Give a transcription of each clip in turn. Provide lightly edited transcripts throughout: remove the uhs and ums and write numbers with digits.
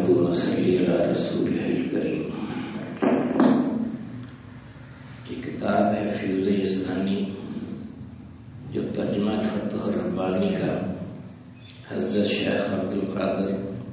نحمده ونصلي على رسوله الكريم. یہ کتاب ہے فیوز یزدانی جو ترجمہ فتح الربانی کا حضرت شیخ عبدالقادر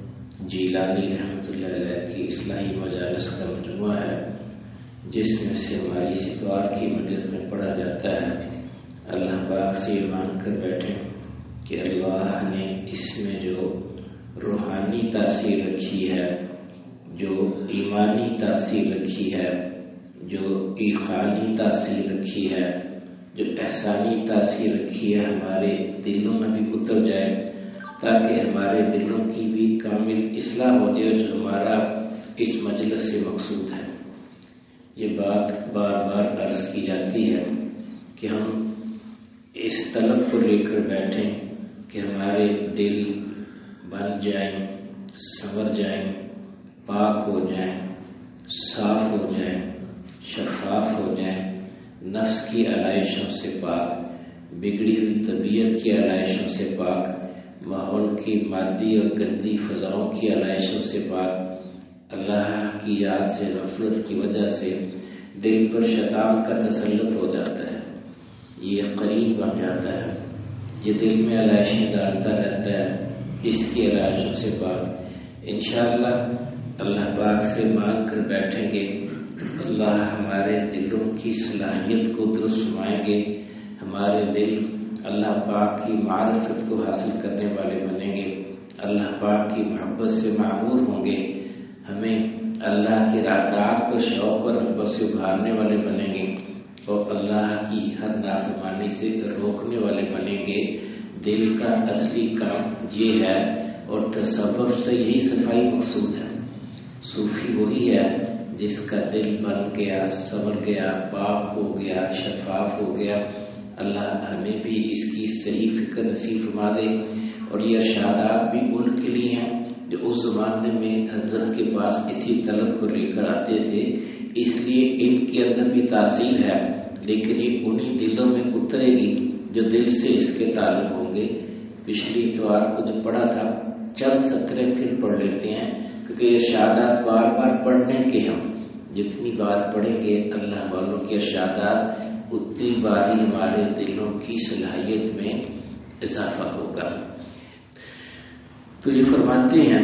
جیلانی رحمۃ اللہ علیہ کی اصلاحی مجالس کا مجموعہ ہے، جس میں سے ہماری اس اتوار کی مجلس میں پڑھا جاتا ہے. اللہ پاک سے یہ مان کر بیٹھیں کہ اللہ نے اس میں جو روحانی تاثیر رکھی ہے، جو ایمانی تاثیر رکھی ہے، جو ایقانی تاثیر رکھی ہے، جو احسانی تاثیر رکھی ہے، ہمارے دلوں میں بھی اتر جائے تاکہ ہمارے دلوں کی بھی کامل اصلاح ہو جائے، جو ہمارا اس مجلس سے مقصود ہے. یہ بات بار بار عرض کی جاتی ہے کہ ہم اس طلب کو لے کر بیٹھیں کہ ہمارے دل بن جائیں، سنور جائیں، پاک ہو جائیں، صاف ہو جائیں، شفاف ہو جائیں، نفس کی علائشوں سے پاک، بگڑی ہوئی طبیعت کی علائشوں سے پاک، ماحول کی مادی اور گندی فضاؤں کی علائشوں سے پاک. اللہ کی یاد سے غفلت کی وجہ سے دل پر شیطان کا تسلط ہو جاتا ہے، یہ قریب بن جاتا ہے، یہ دل میں علائشیں ڈالتا رہتا ہے. اس کی علائشوں سے پاک انشاءاللہ اللہ پاک سے مانگ کر بیٹھیں گے، اللہ ہمارے دلوں کی صلاحیت کو درست فرمائیں گے. ہمارے دل اللہ پاک کی معرفت کو حاصل کرنے والے بنیں گے، اللہ پاک کی محبت سے معمور ہوں گے، ہمیں اللہ کی اطاعت پر شوق اور رغبت سے ابھارنے والے بنیں گے اور اللہ کی ہر نافرمانی سے روکنے والے بنیں گے. دل کا اصلی کام یہ ہے اور تصوف سے یہی صفائی مقصود ہے. صوفی وہی ہے جس کا دل بن گیا، سنور گیا، پاک ہو گیا، شفاف ہو گیا. اللہ ہمیں بھی اس کی صحیح فکر نصیب فرما دے. اور یہ ارشادات بھی ان کے لیے ہیں جو اس زمانے میں حضرت کے پاس اسی طلب کو لے کر آتے تھے، اس لیے ان کے اندر بھی تاثیر ہے، لیکن یہ انہی دلوں میں اترے گی جو دل سے اس کے تعلق ہوں گے. پچھلی اتوار کو جو پڑھا تھا چند سطریں پھر پڑھ لیتے ہیں کیونکہ یہ ارشادات بار بار پڑھنے کے ہم جتنی بار پڑھیں گے اللہ والوں کے ارشادات اتنی بار ہی ہمارے دلوں کی صلاحیت میں اضافہ ہوگا. تو یہ فرماتے ہیں،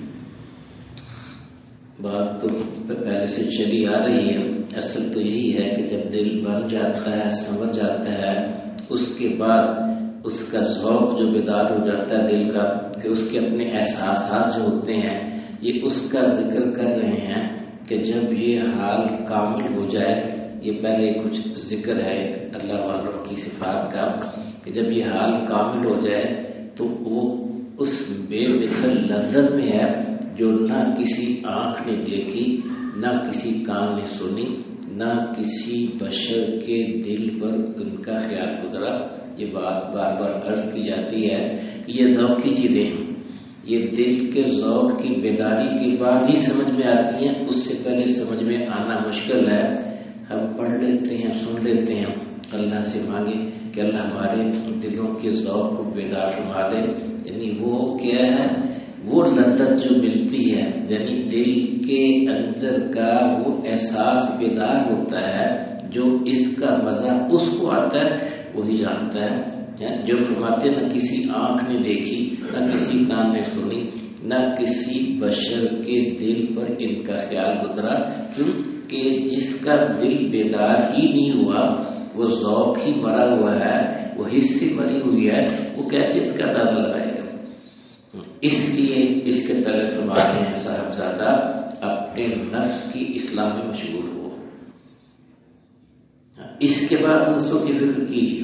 بات تو پہلے سے چلی آ رہی ہے، اصل تو یہی ہے کہ جب دل بن جاتا ہے، سمجھ جاتا ہے، اس کے بعد اس کا ذوق جو بیدار ہو جاتا ہے دل کا، کہ اس کے اپنے احساسات جو ہوتے ہیں، یہ اس کا ذکر کر رہے ہیں کہ جب یہ حال کامل ہو جائے. یہ پہلے کچھ ذکر ہے اللہ والوں کی صفات کا کہ جب یہ حال کامل ہو جائے تو وہ اس بے مثل لذت میں ہے جو نہ کسی آنکھ نے دیکھی، نہ کسی کان نے سنی، نہ کسی بشر کے دل پر ان کا خیال گزرا. یہ بات بار بار عرض کی جاتی ہے کہ یہ ذوق کی چیزیں ہیں، یہ دل کے ذوق کی بیداری کے بعد ہی سمجھ میں آتی ہیں، اس سے پہلے سمجھ میں آنا مشکل ہے. ہم پڑھ لیتے ہیں، سن لیتے ہیں، اللہ سے مانگے کہ اللہ ہمارے دلوں کے ذوق کو بیدار فرما دے. یعنی وہ کیا ہے، وہ لذت جو ملتی ہے، یعنی دل کے اندر کا وہ احساس بیدار ہوتا ہے، جو اس کا مزہ اس کو آتا ہے وہی جانتا ہے. جو فرماتے نہ کسی آنکھ نے دیکھی، نہ کسی کان نے سنی، نہ کسی بشر کے دل پر ان کا خیال گزرا. کیوں کہ جس کا دل بیدار ہی نہیں ہوا، وہ ذوق ہی مرا ہوا ہے، وہ حص ہی مری ہوئی ہے، وہ کیسے اس کا اندازہ لگائے گا. اس لیے اس کے طرف فرماتے ہیں صاحبزادہ اپنے نفس کی اصلاح میں مشغول ہو، اس کے بعد دوسروں کی فکر کیجیے.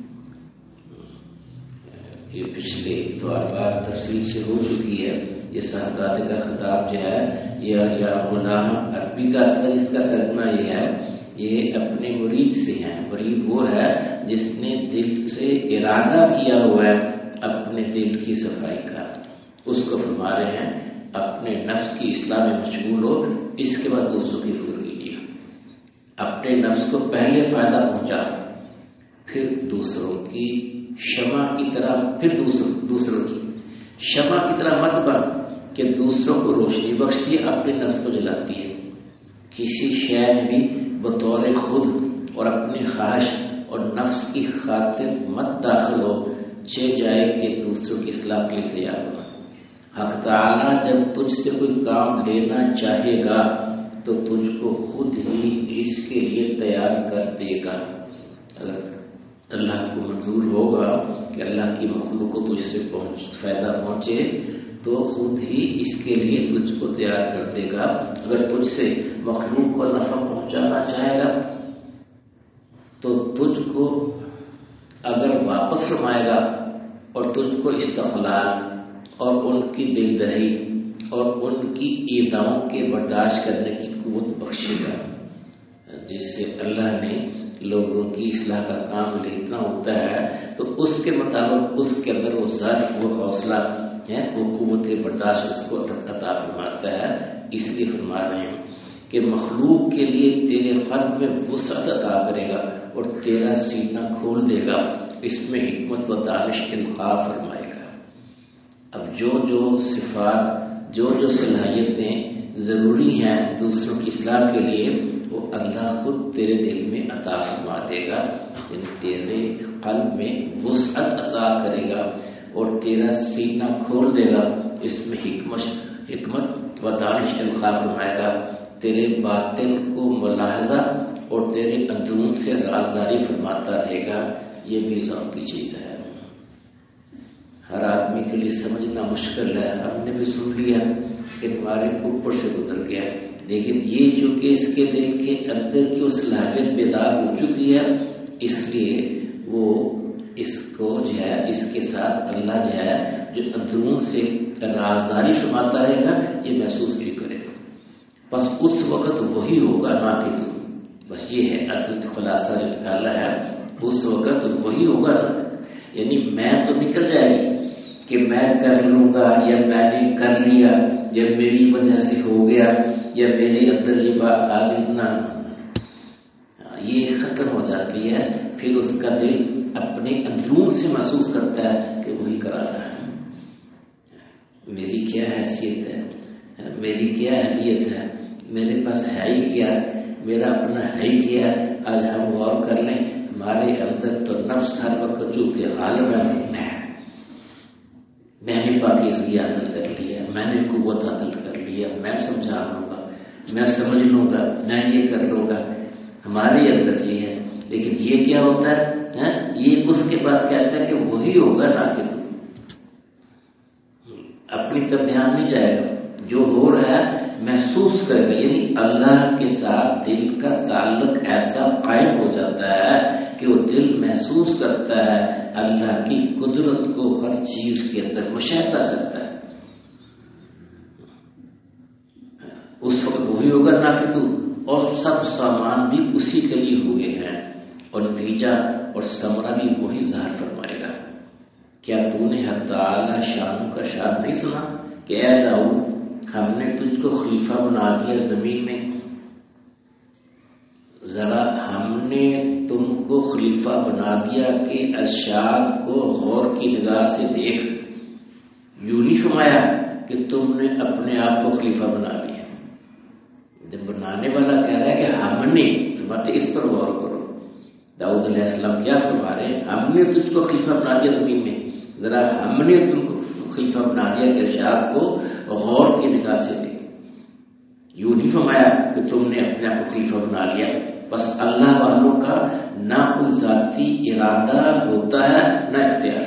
یہ پچھلے اتوار بار تفصیل سے ہو چکی ہے. یہ صاحبزادے کا خطاب جو ہے یا غلام عربی کا اثر، اس کا ترجمہ یہ ہے، یہ اپنے مرید سے ہیں. مرید وہ ہے جس نے دل سے ارادہ کیا ہوا ہے اپنے دل کی صفائی کا، اس کو فرما رہے ہیں اپنے نفس کی اصلاح میں مشغول ہو، اس کے بعد دوسروں کی فکر کیجیے. اپنے نفس کو پہلے فائدہ پہنچا، پھر دوسروں کی شمع کی طرح، پھر دوسروں کی شمع کی طرح مت بن کہ دوسروں کو روشنی بخشتی ہے، اپنے نفس کو جلاتی ہے. کسی شے میں بھی بطور خود اور اپنی خواہش اور نفس کی خاطر مت داخل ہو، جائے کہ دوسروں کی اصلاح کے لیے تیار ہو. حق تعالیٰ جب تجھ سے کوئی کام لینا چاہے گا تو تجھ کو خود ہی اس کے لیے تیار کر دے گا. اگر اللہ کو منظور ہوگا کہ اللہ کی مخلوق کو تجھ سے فائدہ پہنچے تو خود ہی اس کے لیے تجھ کو تیار کر دے گا. اگر تجھ سے مخلوق کو نفع پہنچانا چاہے گا تو تجھ کو اگر واپس فرمائے گا اور تجھ کو استقلال اور ان کی دل دہی اور ان کی ایذاؤں کے برداشت کرنے کی قوت بخشے گا، جس سے اللہ نے لوگوں کی اصلاح کا کام لینا ہوتا ہے تو اس کے مطابق اس کے اندر وہ ظرف، وہ حوصلہ ہے، وہ قوت برداشت اس کو عطا فرماتا ہے. اس لیے فرما رہے ہیں کہ مخلوق کے لیے تیرے قلب میں وسعت عطا کرے گا اور تیرا سینہ کھول دے گا. اس میں حکمت و دانش انخواہ فرمائے گا. اب جو جو صفات، جو جو صلاحیتیں ضروری ہیں دوسروں کی اصلاح کے لیے وہ اللہ خود تیرے دل میں عطا فرما دے گا، یعنی تیرے قلب میں وسعت عطا کرے گا اور تیرا سینہ کھول دے گا. اس میں حکمت و دانش انخواہ فرمائے گا. تیرے باطن کو ملاحظہ اور تیرے اندرون سے رازداری فرماتا رہے گا. یہ بھی ذوق کی چیز ہے، ہر آدمی کے لیے سمجھنا مشکل ہے. ہم نے بھی سن لیا کہ ہمارے اوپر سے گزر گیا، لیکن یہ چونکہ اس کے دل کے اندر کی اس صلاحیت بیدار ہو چکی ہے، اس لیے وہ اس کو جو ہے اس کے ساتھ اللہ جو ہے جو اندرون سے رازداری فرماتا رہے گا یہ محسوس بھی کرے گا. بس اس وقت وہی ہوگا نہ کہ تو. بس یہ ہے اصل خلاصہ جو نکالا ہے، اس وقت وہی ہوگا نا، یعنی میں تو نکل جائے گی کہ میں کر لوں گا یا میں نے کر لیا یا میری وجہ سے ہو گیا یا میرے اندر یہ بات آ گئی، نہ یہ ختم ہو جاتی ہے. پھر اس کا دل اپنے اندرون سے محسوس کرتا ہے کہ وہی کرا رہا ہے. میری کیا حیثیت ہے، میری کیا اہلیت ہے، میرے پاس ہے ہی کیا، میرا اپنا ہے ہی کیا. آج ہم غور کر لیں، ہمارے اندر تو نفس ہر وقت چونکہ غالب ہے، میں نے پاکیزگی حاصل کر لیا، میں نے قوت حاصل کر لیا، میں سمجھا لوں گا، میں سمجھ لوں گا، میں یہ کر لوں گا. ہمارے اندر یہ ہے، لیکن یہ کیا ہوتا ہے یہ اس کے بعد کہتا ہے کہ وہی ہوگا نہ کہ تو. اپنی طرف دھیان نہیں جائے گا، جو ہو رہا ہے محسوس کرے گا. یعنی اللہ کے ساتھ دل کا تعلق ایسا قائم ہو جاتا ہے کہ وہ دل محسوس کرتا ہے اللہ کی قدرت کو، ہر چیز کے اندر مشاہدہ کرتا ہے. اس وقت وہی ہوگا نہ کہ تو، اور سب سامان بھی اسی کے لیے ہوئے ہیں اور نتیجہ اور ثمرہ بھی وہی ظاہر فرمائے گا. کیا تو نے حق تعالی شانوں کا شان نہیں سنا کہ اے داؤد ہم نے تجھ کو خلیفہ بنا دیا زمین میں؟ ذرا ہم نے تم کو خلیفہ بنا دیا کہ ارشاد کو غور کی نگاہ سے دیکھ. یوں نہیں فرمایا کہ تم نے اپنے آپ کو خلیفہ بنا لیا. جب بنانے والا کہہ رہا ہے کہ ہم نے، فرماتے اس پر غور کرو. داؤد علیہ السلام کیا فرما رہے ہیں؟ ہم نے تجھ کو خلیفہ بنا دیا زمین میں، ذرا ہم نے تم کو خلیفہ بنا دیا کہ ارشاد کو غور کی نگاہ سے دیکھ. یوں نہیں فرمایا کہ تم نے اپنے آپ کو خلیفہ بنا لیا. بس اللہ والوں کا نہ کوئی ذاتی ارادہ ہوتا ہے نہ اختیار،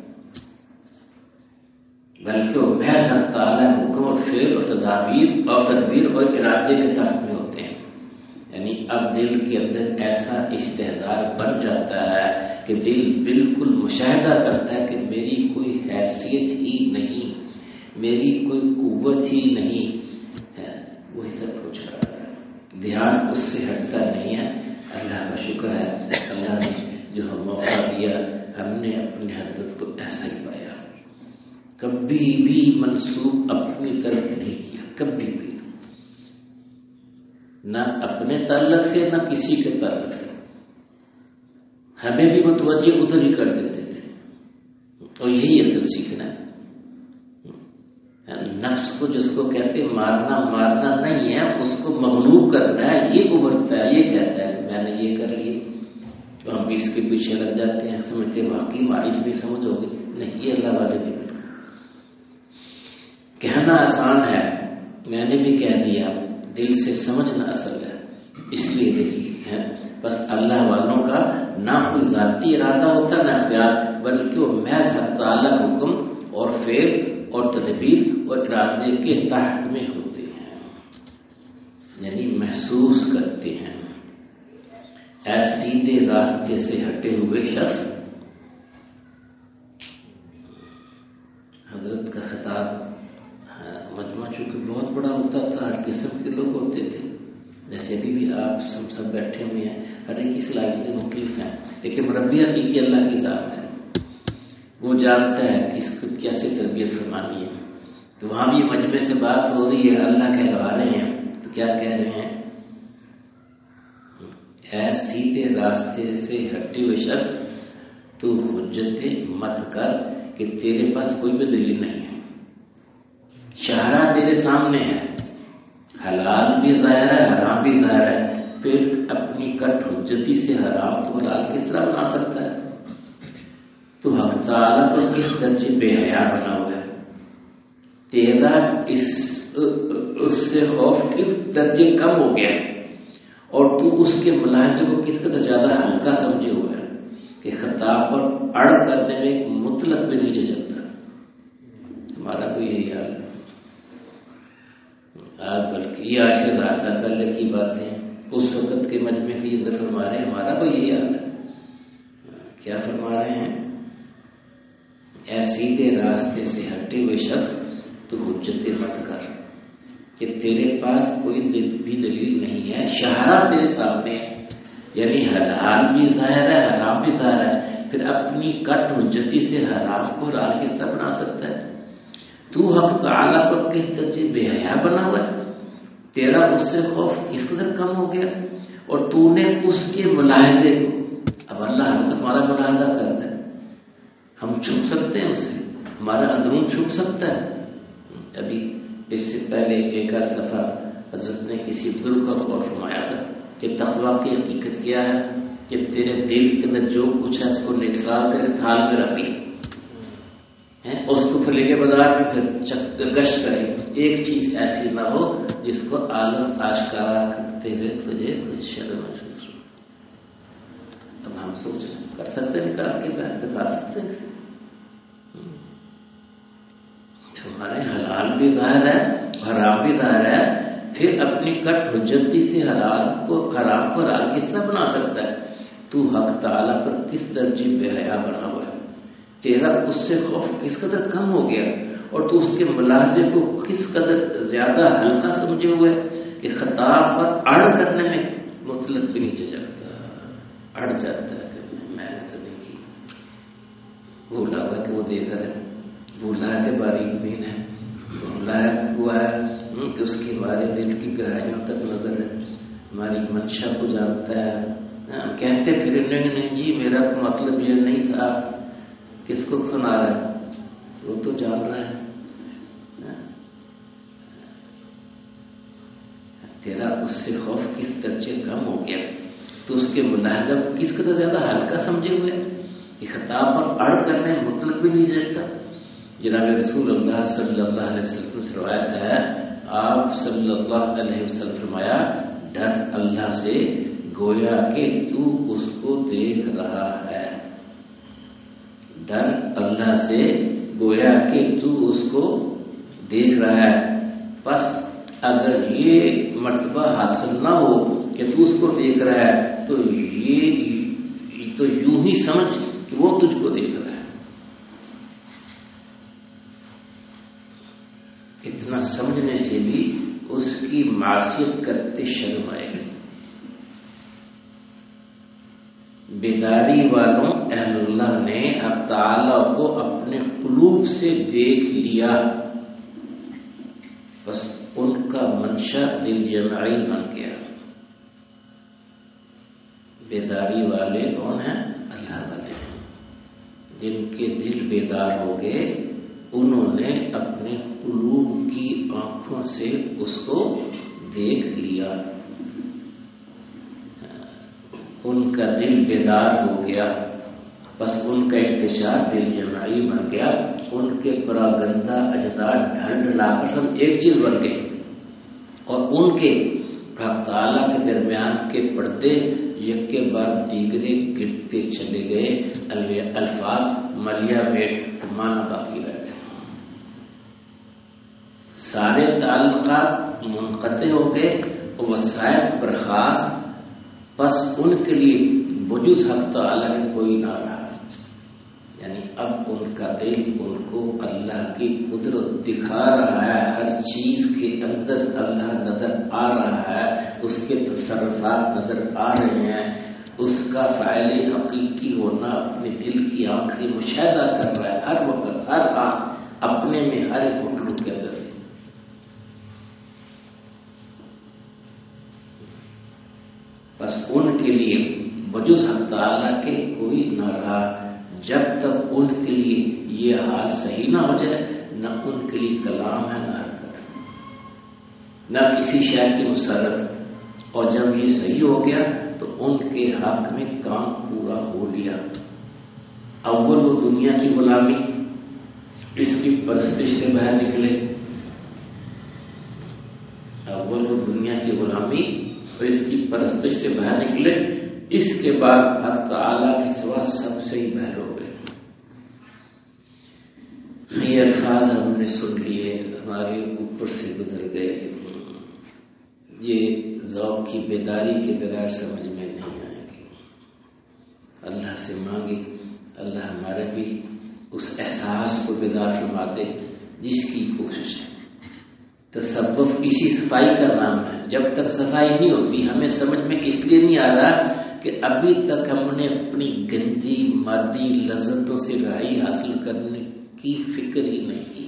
بلکہ وہ محض حق تعالی حکم اور فعل اور تدبیر اور ارادے کے تحت میں ہوتے ہیں. یعنی اب دل کے اندر ایسا استحضار بن جاتا ہے کہ دل بالکل مشاہدہ کرتا ہے کہ میری کوئی حیثیت ہی نہیں، میری کوئی قوت ہی نہیں ہے. وہی سب کچھ کر رہا ہے، دھیان اس سے ہٹتا نہیں ہے. اللہ کا شکر ہے، اللہ نے جو ہم موقع دیا ہم نے اپنی حضرت کو ایسا ہی پایا. کبھی بھی منسوب اپنی طرف نہیں کیا، کبھی بھی نہ اپنے تعلق سے نہ کسی کے تعلق سے. ہمیں بھی متوجہ ادھر ہی کر دیتے تھے، اور یہی اصل سیکھنا ہے. نفس کو جس کو کہتے ہیں مارنا نہیں ہے، اس کو مغلوب کرنا ہے، یہ ابھرتا ہے، یہ کہتا ہے کہ میں نے یہ کر لی، تو ہم بھی اس کے پیچھے لگ جاتے ہیں، سمجھتے ہیں واقعی معرف بھی سمجھ ہوگی، نہیں، یہ اللہ والے بھی کہنا آسان ہے، میں نے بھی کہہ دیا، دل سے سمجھنا اصل ہے، اس لیے ہے بس اللہ والوں کا نہ کوئی ذاتی ارادہ ہوتا نہ اختیار، بلکہ وہ محض حق تعالی حکم اور فعل اور تدبیر اور ارادے کے تحت میں ہوتے ہیں، یعنی محسوس کرتے ہیں۔ ایسے سیدھے راستے سے ہٹے ہوئے شخص، حضرت کا خطاب مجمع چونکہ بہت بڑا ہوتا تھا، ہر قسم کے لوگ ہوتے تھے، جیسے ابھی بھی آپ سب بیٹھے ہوئے ہیں، ہر ایک کی صلاحیتیں مختلف ہیں، لیکن مربی حقیقی اللہ کی ذات ہے، وہ جانتا ہے کس کو کیسے تربیت فرمانی ہے۔ تو وہاں بھی مجمع سے بات ہو رہی ہے، اللہ کہلوا رہے ہیں، تو کیا کہہ رہے ہیں؟ اے سیدھے راستے سے ہٹے ہوئے شخص، تو حجتیں مت کر کہ تیرے پاس کوئی بھی دلیل نہیں ہے، شہرہ تیرے سامنے ہے، حلال بھی ظاہر ہے، حرام بھی ظاہر ہے، پھر اپنی کٹ حجتی سے حرام تو حلال کس طرح بنا سکتا ہے؟ تو حق تعالیٰ پر کس درجے بے حیا بنا ہوا ہے؟ تیرا اس سے خوف کس درجے کم ہو گیا ہے، اور تو اس کے ملاحظے کو کس قدر زیادہ ہلکا سمجھے ہوا ہے کہ خطا پر اڑ کرنے میں ایک مطلق بھی نہیں جھجکتا۔ ہمارا کوئی یہی حال ہے آج، بلکہ یہ آج سے 1000 سال پہلے کی باتیں اس وقت کے مجمع کی اندر فرما رہے ہیں، ہمارا کوئی یہی حال ہے۔ کیا فرما رہے ہیں؟ اے سیدھے راستے سے ہٹے ہوئے شخص، تو حجتیں مت کر کہ تیرے پاس کوئی بھی دلیل نہیں ہے، شہرہ تیرے سامنے ہے، یعنی حلال بھی ظاہر ہے، حرام بھی ظاہر ہے، پھر اپنی کٹ حجتی سے حرام کو حلال کس طرح بنا سکتا ہے؟ تو حق تعالیٰ پر کس درجے بے حیا بنا ہوا ہے، تیرا اس سے خوف کس قدر کم ہو گیا، اور تو نے اس کے ملاحظے کو، اب اللہ ہم تو ہمارا ملاحظہ کرتا ہے، ہم چھپ سکتے ہیں اسے، ہمارا اندرون چھپ سکتا ہے۔ ابھی اس سے پہلے ایک صفحہ حضرت نے کسی بزرگ کا غور فرمایا تھا کہ تقویٰ کی حقیقت کیا ہے، کہ تیرے دل کے اندر جو کچھ ہے اس کو نکال کر تھال میں رکھ لی، اس کو پھر لے کے بازار میں پھر گشت کرے، ایک چیز ایسی نہ ہو جس کو عالم آشکارا کرتے ہوئے تجھے کچھ شرم محسوس ہو۔ اب ہم سوچ رہے ہیں کر سکتے ہیں، نکال کے بیان دکھا سکتے ہیں کسی، ہمارے حلال بھی ظاہر ہے، حرام بھی ظاہر ہے، پھر اپنی کٹ حجتی سے حلال کو حرام کو حلال کس طرح بنا سکتا ہے؟ تو حق تعالیٰ پر کس درجے بے حیا بنا ہوا ہے، تیرا اس سے خوف کس قدر کم ہو گیا، اور تو اس کے ملاحظے کو کس قدر زیادہ ہلکا سمجھے ہوئے کہ خطا پر اڑ کرنے میں مطلق بھی نہیں جھجکتا، اڑ جاتا ہے کہ میں نے تو نہیں کی، بھولا ہوا کہ وہ دیکھ رہا ہے، بھولا ہے کہ باریک بین ہے، بھولا ہوا ہے کہ اس کی ہمارے دل کی گہرائیوں تک نظر ہے، ہماری منشا کو جانتا ہے۔ ہم کہتے پھر نہیں جی میرا مطلب یہ نہیں تھا، کس کو سنا رہا ہے؟ وہ تو جان رہا ہے۔ تیرا اس سے خوف کس درجے کم ہو گیا، تو اس کے ملاحظہ کو کس قدر زیادہ ہلکا سمجھے ہوئے کہ خطا پر اڑ کرنے مطلب بھی نہیں جاتا۔ جناب رسول اللہ صلی اللہ علیہ وسلم سے روایت ہے، آپ صلی اللہ علیہ وسلم فرمایا، ڈر اللہ سے گویا کہ تو اس کو دیکھ رہا ہے، ڈر اللہ سے گویا کہ تو اس کو دیکھ رہا ہے۔ بس اگر یہ مرتبہ حاصل نہ ہو کہ تو اس کو دیکھ رہا ہے، تو یوں ہی سمجھ کہ وہ تجھ کو دیکھ رہا ہے۔ اتنا سمجھنے سے بھی اس کی معصیت کرتے شرم آئے گی۔ بیداری والوں اہل اللہ نے حق تعالیٰ کو اپنے قلوب سے دیکھ لیا، بس ان کا منشا دل جمعی بن گیا۔ بیداری والے کون ہیں؟ اللہ والے ہیں، جن کے دل بیدار ہو گئے، انہوں نے اپنے قلوب آنکھوں سے اس کو دیکھ لیا، ان کا دل بیدار ہو گیا، بس ان کا انتشار دل جمعی بن گیا، ان کے پراگندہ اجزاء ڈھل ڈھلا کر سب ایک چیز بن گئے، اور ان کے حق تعالیٰ کے درمیان کے پردے یک کے بعد دیگرے گرتے چلے گئے، الفاظ ملیا میں مانا باقی رہ گئے، سارے تعلقات منقطع ہو گئے اور وسائل برخاست، بس ان کے لیے بجز حق تعالیٰ کے کوئی نہ رہا، یعنی اب ان کا دل ان کو اللہ کی قدرت دکھا رہا ہے، ہر چیز کے اندر اللہ نظر آ رہا ہے، اس کے تصرفات نظر آ رہے ہیں، اس کا فاعل حقیقی ہونا اپنے دل کی آنکھ سے مشاہدہ کر رہا ہے، ہر وقت ہر آنکھ اپنے میں ہر ایک مخلوق کے اندر سے۔ بس ان کے لیے بجز حق تعالیٰ کے کوئی نہ رہا، جب تک ان کے لیے یہ حال صحیح نہ ہو جائے، نہ ان کے لیے کلام ہے نہ حرکت، نہ کسی شے کی مسرت، اور جب یہ صحیح ہو گیا تو ان کے حق میں کام پورا ہو لیا۔ اول وہ دنیا کی غلامی، اس کی پرستش سے باہر نکلے، اول وہ دنیا کی غلامی اور اس کی پرستش سے باہر نکلے، اس کے بعد حق تعالیٰ کے سوا سب سے ہی باہر ہو گئے۔ یہ الفاظ ہم نے سن لیے، ہمارے اوپر سے گزر گئے، یہ ذوق کی بیداری کے بغیر سمجھ میں نہیں آئے گی۔ اللہ سے مانگے اللہ ہمارے بھی اس احساس کو بیدار فرما دے جس کی کوشش ہے۔ تصوف اسی صفائی کا نام ہے، جب تک صفائی نہیں ہوتی ہمیں سمجھ میں اس لیے نہیں آ رہا کہ ابھی تک ہم نے اپنی گندی مادی لذتوں سے رہائی حاصل کرنے کی فکر ہی نہیں کی،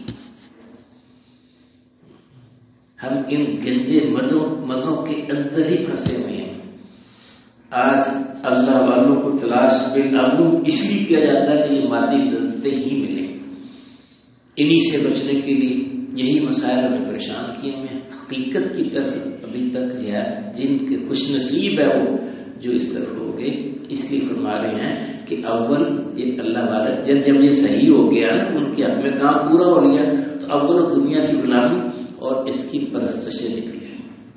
ہم ان گندے مزوں کے اندر ہی پھنسے ہوئے ہیں۔ آج اللہ والوں کو تلاش بالعلوم اس لیے کیا جاتا ہے کہ یہ مادی لذتیں ہی ملیں، انہی سے بچنے کے لیے یہی مسائل ہمیں پریشان کیے ہوئے ہیں۔ حقیقت کی طرف ابھی تک جو ہے جن کے خوش نصیب ہے وہ جو اس طرف ہو گئے، اس لیے فرما رہے ہیں کہ اول یہ اللہ والا جب یہ صحیح ہو گیا نا، ان کے حق میں کام پورا ہو گیا، تو اول دنیا کی غلامی اور اس کی پرستشیں نکلی،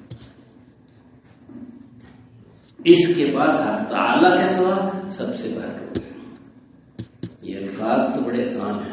اس کے بعد حق تعالیٰ کے سوا سب سے باہر ہو گئے۔ یہ الفاظ تو بڑے آسان ہیں،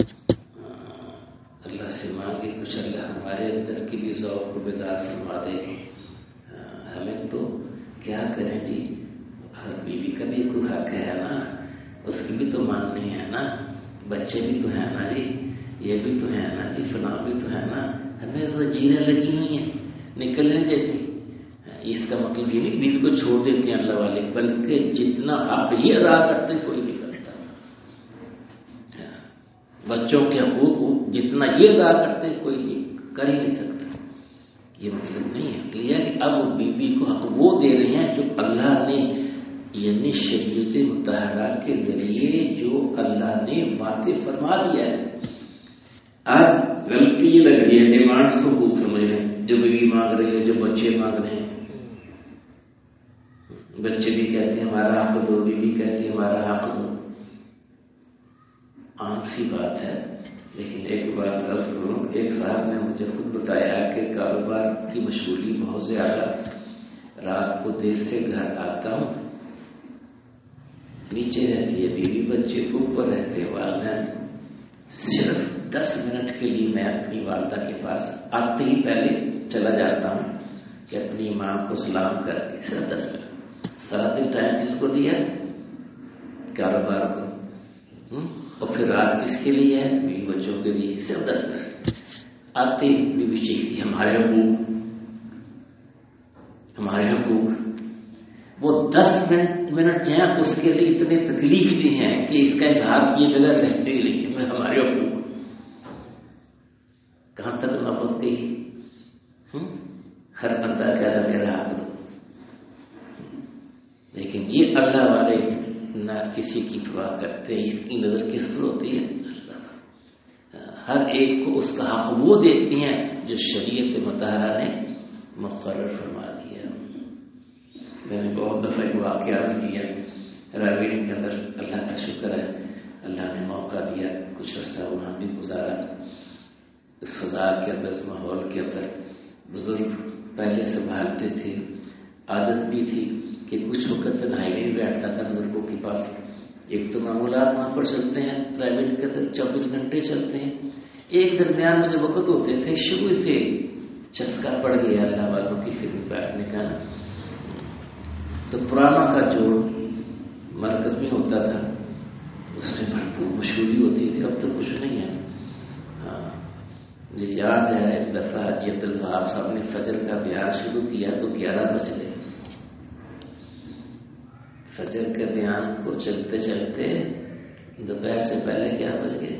اللہ سے مانگے کچھ اللہ ہمارے اندر کی بھی ذوق کو بیدار فرما دے۔ ہمیں تو کیا کریں جی، ہر بیوی کا بھی کوئی حق ہے نا، اس کی بھی تو ماننی ہے نا، بچے بھی تو ہیں نا جی، یہ بھی تو ہے نا جی، فلاں بھی تو ہے نا، ہمیں تو جینے لگی ہوئی ہیں، نکلنے دیتی۔ اس کا مطلب یہ نہیں بیوی کو چھوڑ دیتے ہیں اللہ والے، بلکہ جتنا حق یہ ادا کرتے کوئی نہیں کرتا، بچوں کے حقوق جتنا یہ ادا کرتے کوئی نہیں کر ہی نہیں سکتا۔ یہ مطلب نہیں ہے، یہ ہے کہ اب بیوی کو حق وہ دے رہے ہیں جو اللہ نے، یعنی شریعت مطہرہ کے ذریعے جو اللہ نے واضح فرما دیا ہے۔ آج غلطی یہ لگ رہی ہے، ڈیمانڈس کو خوب سمجھ رہے ہیں، جو بیوی مانگ رہی ہے، جو بچے مانگ رہے ہیں، بچے بھی کہتے ہیں ہمارا حق دو، بیوی کہتی ہے ہمارا حق دو۔ عام سی بات ہے، لیکن ایک بات عرض کروں، ایک صاحب نے مجھے خود بتایا کہ کاروبار کی مشغولی بہت زیادہ، رات کو دیر سے گھر آتا ہوں، نیچے رہتی ہے بیوی، بچے اوپر رہتے ہیں والدین، صرف 10 منٹ کے لیے میں اپنی والدہ کے پاس آتے ہی پہلے چلا جاتا ہوں کہ اپنی ماں کو سلام کر کے، صرف 10 منٹ۔ سارا دن ٹائم کس کو دیا؟ کاروبار کو، اور پھر رات کس کے لیے ہے؟ بیوی بچوں کے لیے، صرف 10 منٹ۔ آتے ہی بیوی چیختی ہمارے حقوق، ہمارے حقوق۔ وہ 10 منٹ جو ہیں اس کے لیے اتنے تکلیف دہ ہیں کہ اس کا اظہار کیے بغیر رہتے ہی نہیں، میں ہمارے حقوق کہاں تک نوبت گئی؟ ہر بندہ کہہ رہا میرا حق دو، لیکن یہ اللہ والے نہ کسی کی پرواہ کرتے، اس کی نظر کس پر ہوتی ہے؟ ہر ایک کو اس کا حق وہ دیتی ہیں جو شریعت مطہرہ نے مقرر فرما دیا. میں نے بہت دفعہ ایک واقعہ عرض کیا راویل کے اندر. اللہ کا شکر ہے اللہ نے موقع دیا, کچھ عرصہ وہاں بھی گزارا. اس فضا کے اندر, اس ماحول کے اندر بزرگ پہلے سنبھالتے تھے. عادت بھی تھی کہ کچھ وقت تنہائی میں بیٹھتا تھا بزرگوں کے پاس. ایک تو معمولات وہاں پر چلتے ہیں پرائیویٹ کے اندر 24 گھنٹے چلتے ہیں. ایک درمیان میں جو وقت ہوتے تھے شروع سے چسکا پڑ گیا اللہ والوں کی خدمت بیٹھنے کا نا, تو پرانا کا جوڑ مرکز میں ہوتا تھا, اس میں بھرپور مشغولی ہوتی تھی. اب تو کچھ نہیں ہے. ہاں مجھے یاد ہے ایک دفعہ حاجی عبدالوہاب صاحب نے فجر کا بیان شروع کیا تو 11 بج گئے. فجر کے بیان کو چلتے چلتے دوپہر سے پہلے کیا بج گئے.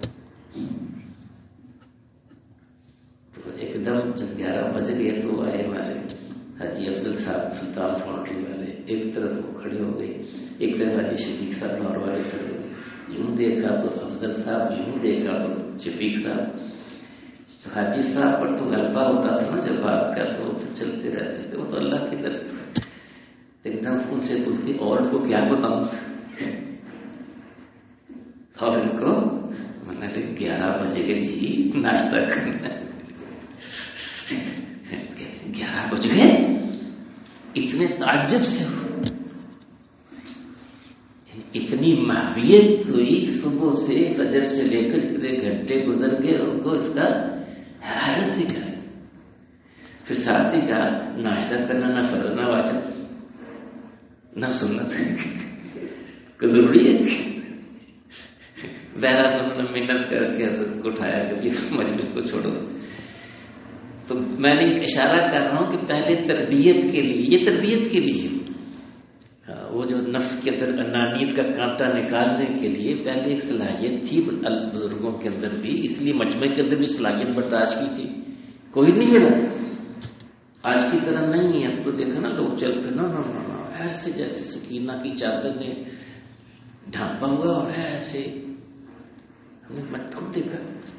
تو ایک دم جب 11 بج گئے تو آئے ہمارے حاجی افضل صاحب سلطان فاؤنڈری والے. ایک طرف وہ کھڑے ہو گئے, ایک طرف حاجی شفیق صاحب لاہور والے کھڑے ہو گئے. یوں دیکھا تو افضل صاحب, یوں دیکھا تو شفیق صاحب. تو حاجی صاحب پر تو غلبہ ہوتا تھا نا جب بات کا, تو چلتے رہتے تھے. وہ تو اللہ کی طرف ایک دم ان سے پوچھتی اور ان کو کیا بتاؤں, اور ان کو میں نے 11 بجے گئے جی ناشتہ کرنا. 11 بج گئے, اتنے تعجب سے اتنی محویت ہوئی. صبح سے فجر سے لے کر اتنے گھنٹے گزر گئے, ان کو اس کا حیرت سے کرے. پھر ساتھ ہی کہا ناشتہ کرنا نہ فرض نہ واجب نہ سنت ہے, ضروری ہے. بہرحال انہوں نے محنت کر کے حضرت کو اٹھایا کہ یہ مجلس کو چھوڑو. تو میں نے ایک اشارہ کر رہا ہوں کہ پہلے تربیت کے لیے, یہ تربیت کے لیے وہ جو نفس کے اندر انانیت کا کانٹا نکالنے کے لیے پہلے ایک صلاحیت تھی بزرگوں کے اندر بھی, اس لیے مجمع کے اندر بھی صلاحیت برداشت کی تھی. کوئی نہیں ملا, آج کی طرح نہیں ہے. اب تو دیکھا نا لوگ چل کے نا ایسے جیسے سکینہ کی چادر نے ڈھانپا ہوا اور ایسے ہم نے مت خود دیکھا.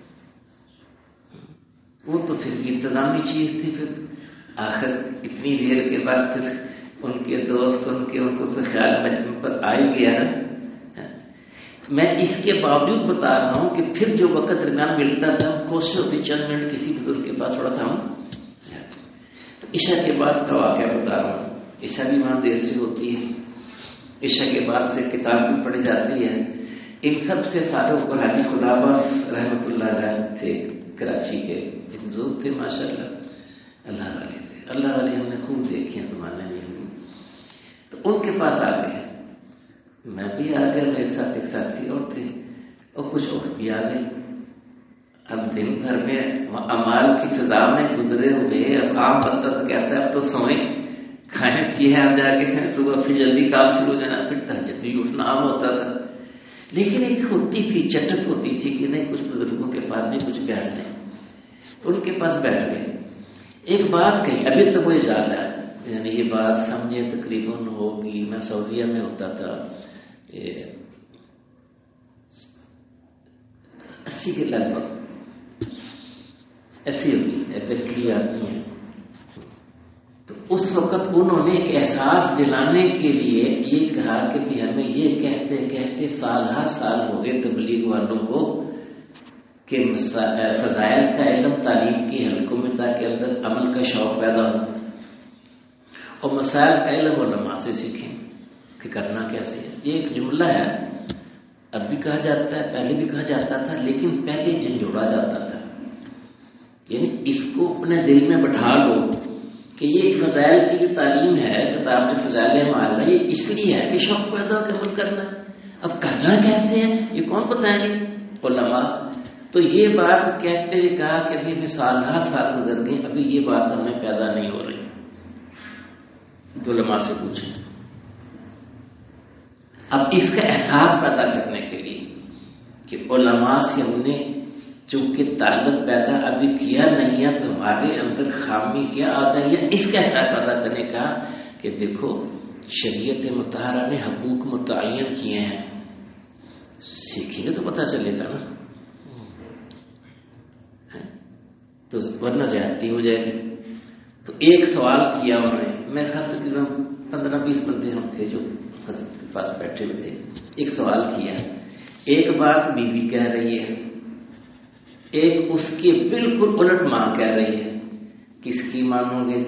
وہ تو پھر انتظامی چیز تھی. پھر آخر اتنی دیر کے بعد پھر ان کے دوست ان کو پھر خیال مجمع پر آ ہی گیا. میں اس کے باوجود بتا رہا ہوں کہ پھر جو وقت درمیان ملتا تھا کوشش ہوتی چند منٹ کسی بزرگ کے پاس تھوڑا سا ہم. عشاء کے بعد کا واقعہ بتا رہا ہوں. عشاء بھی وہاں دیر سے ہوتی ہے. عشاء کے بعد سے کتاب بھی پڑھی جاتی ہے. ان سب سے فارغ اور حاجی خدابہ رحمۃ اللہ علیہ تھے کراچی کے, ایک بزرگ تھے ماشاء اللہ, اللہ والے تھے. اللہ والے ہم نے خوب دیکھے ہیں زمانے میں. تو ان کے پاس آ گئے, میں بھی آ گیا, میرے ساتھ ایک ساتھی اور تھے اور کچھ اور بھی آ گئے. اب دن بھر میں اعمال کی فضا میں گزرے ہوئے. اب عام بندہ تو کہتا ہے اب تو سوئیں کھائیں پیے آپ جا کے, صبح پھر جلدی کام شروع ہو جانا, پھر تہجد بھی اٹھنا عام ہوتا تھا. لیکن ایک ہوتی تھی چٹک ہوتی تھی کہ نہیں کچھ بزرگوں کے پاس میں کچھ بیٹھ جائیں. ان کے پاس بیٹھ گئے. ایک بات کہی, ابھی تو وہ یاد ہے, یعنی یہ بات سمجھے تقریباً ہوگی, میں سعودیہ میں ہوتا تھا 80 کے لگ بھگ, ایسی ہوگی ایگزیکٹلی آتی ہیں. تو اس وقت انہوں نے ایک احساس دلانے کے لیے یہ کہا کہ بھی ہمیں یہ کہتے کہتے سال ہر سال ہو گئے تبلیغ والوں کو کہ فضائل کا علم تعلیم کی حلقوں میں تاکہ اندر عمل کا شوق پیدا ہو, اور مسائل کا علم علماء سے سیکھیں کہ کرنا کیسے ہے. یہ ایک جملہ ہے, اب بھی کہا جاتا ہے, پہلے بھی کہا جاتا تھا, لیکن پہلے جھنجھوڑا جاتا تھا. یعنی اس کو اپنے دل میں بٹھا لو کہ یہ فضائل کی جو تعلیم ہے, کتاب میں فضائل اعمال ہے, یہ اس لیے ہے کہ شوق پیدا ہو کے عمل کرنا. اب کرنا کیسے ہے یہ کون بتائیں گے؟ علماء. تو یہ بات کہتے ہوئے کہا کہ ابھی ہمیں سال گزر گئے, ابھی یہ بات ہمیں پیدا نہیں ہو رہی. علماء سے پوچھیں. اب اس کا احساس پیدا کرنے کے لیے کہ علماء سے ہم نے چونکہ تعلق پیدا ابھی کیا نہیں ہے, تو ہمارے اندر خامی کیا آ گئی ہے, اس کا احساس پیدا کرنے کا کہ دیکھو شریعت مطہرہ نے حقوق متعین کیے ہیں, سیکھیں گے تو پتہ چلے گا نا. تو ورنہ زیادتی ہو جائے گی. تو ایک سوال کیا انہوں نے، میرے خیال تقریباً 15-20 بندے ہم تھے جو حضرت کے پاس بیٹھے ہوئے تھے. ایک سوال کیا، ایک بات بیوی کہہ رہی ہے، ایک اس کے بالکل الٹ ماں کہہ رہی ہے، کس کی مانو گے؟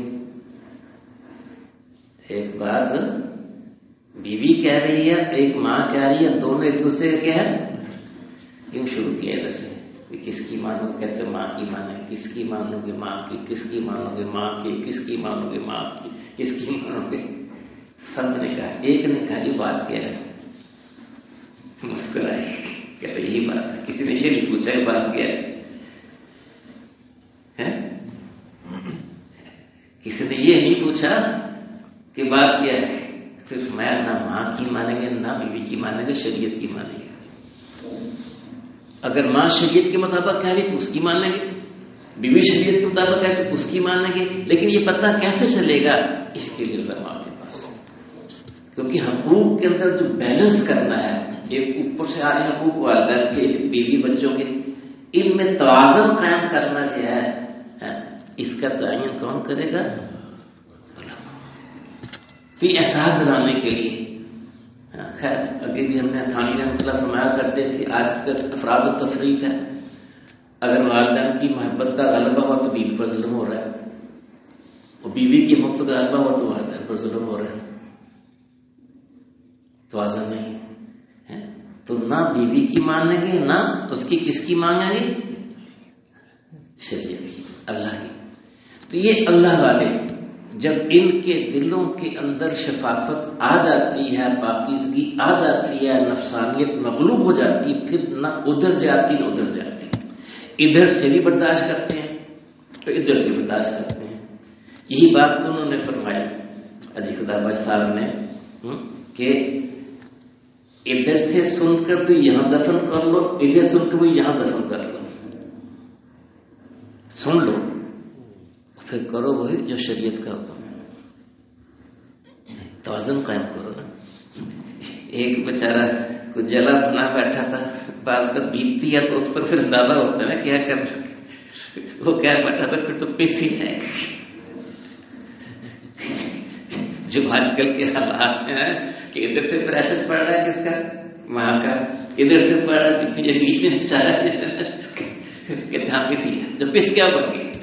ایک بات بیوی کہہ رہی ہے، ایک ماں کہہ رہی ہے، دونوں ایک دوسرے کے ہیں. کیوں شروع کیا ادھر سے؟ کس کی مانو؟ کہتے ماں کی مانے. کس کی مانو گے؟ ماں کی. کس کی مانو گے؟ ماں کی. کس کی مانو گے؟ ماں کی. کس کی مانو گے؟ سب نے کہا. ایک نے کہا یہ بات کیا ہے؟ مسکرائے کہ یہی بات ہے. کسی نے یہ نہیں پوچھا یہ بات کیا ہے. کسی نے یہ نہیں پوچھا کہ بات کیا ہے. پھر میں نہ ماں کی مانیں گے نہ بیوی کی مانیں گے، شریعت کی مانیں گے. اگر ماں شریعت کے مطابق کہہ رہی تو اس کی مانیں گے، بیوی شریعت کے مطابق کہہ تو اس کی مانیں گے. لیکن یہ پتہ کیسے چلے گا؟ اس کے لیے علماء کے پاس، کیونکہ حقوق کے اندر جو بیلنس کرنا ہے، ایک اوپر سے آ رہے حقوق والدین کے، بیوی بچوں کے، ان میں توازن قائم کرنا جو ہے اس کا تعین کون کرے گا؟ پھر احساس دلانے کے لیے. خیر اگے بھی ہم نے تھانوی مطلب فرمایا کرتے تھے، آج تک افراد و تفریق ہے. اگر والدین کی محبت کا غلبہ ہوا تو بیوی پر ظلم ہو رہا ہے، اور بیوی کی محبت کا غلبہ ہوا تو والدین پر ظلم ہو رہا ہے. توازن نہیں ہے. تو نہ بیوی کی مانیں گے نہ اس کی کس کی مانگیں گے؟ شریعت کی، اللہ کی. تو یہ اللہ والے جب ان کے دلوں کے اندر شفافت آ جاتی ہے، پاکیزگی آ جاتی ہے، نفسانیت مغلوب ہو جاتی، پھر نہ ادھر جاتی نہ ادھر جاتی. ادھر سے بھی برداشت کرتے ہیں تو ادھر سے برداشت کرتے ہیں. یہی بات انہوں نے فرمائی اجی خدا بخش صاحب نے کہ ادھر سے سن کر بھی یہاں دفن کر لو، ادھر سن کر بھی یہاں دفن کر لو. سن لو پھر کرو وہی جو شریعت کا حکم ہے. توازن قائم کرو نا. ایک بیچارہ کوئی جلا بنا بیٹھا تھا، بعض کا بیتتی ہے تو اس پر پھر اندازہ ہوتا ہے نا کیا کر. وہ کیا بیٹھا تھا پھر تو پیسی ہے. جو آج کل کے حالات ہیں کہ ادھر سے پریشر پڑ رہا ہے کس کا؟ ماں کا. ادھر سے پڑ رہا ہے کہ بیچ میں بیچارہ کہ جہاں پیسی ہے، جو پس گیا بن گیا،